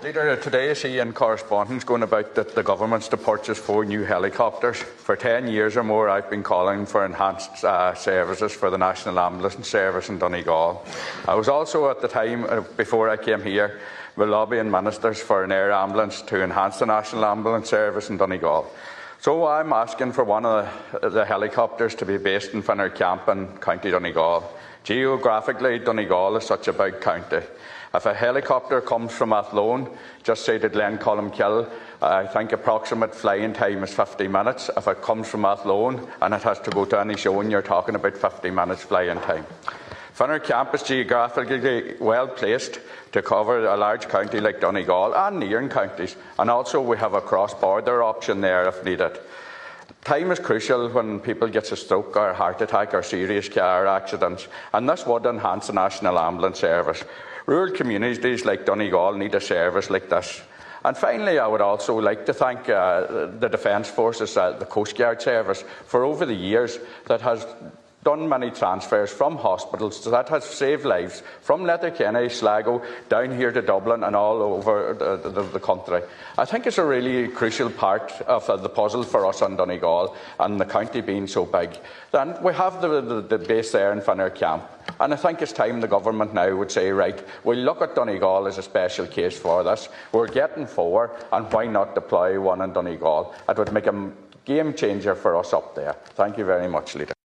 Leader, today I see in correspondence going about that the government's to purchase 4 new helicopters. For 10 years or more I've been calling for enhanced services for the National Ambulance Service in Donegal. I was also at the time, before I came here, lobbying ministers for an air ambulance to enhance the National Ambulance Service in Donegal. So I'm asking for one of the helicopters to be based in Finnarcamp in County Donegal. Geographically, Donegal is such a big county. If a helicopter comes from Athlone, just say to Glencolmcille, I think approximate flying time is 50 minutes. If it comes from Athlone and it has to go to Inishowen, you're talking about 50 minutes flying time. Finnarcamp is geographically well placed to cover a large county like Donegal and neighbouring counties, and also we have a cross-border option there if needed. Time is crucial when people get a stroke or a heart attack or serious car accidents, and this would enhance the National Ambulance Service. Rural communities like Donegal need a service like this. And finally, I would also like to thank the Defence Forces, the Coast Guard Service, for over the years that has done many transfers from hospitals that has saved lives from Letterkenny, Sligo, down here to Dublin and all over the country. I think it's a really crucial part of the puzzle for us in Donegal and the county being so big. Then we have the base there in Finnarcamp, and I think it's time the government now would say, right, we'll look at Donegal as a special case for this. We're getting 4, and why not deploy one in Donegal? It would make a game changer for us up there. Thank you very much, Leader.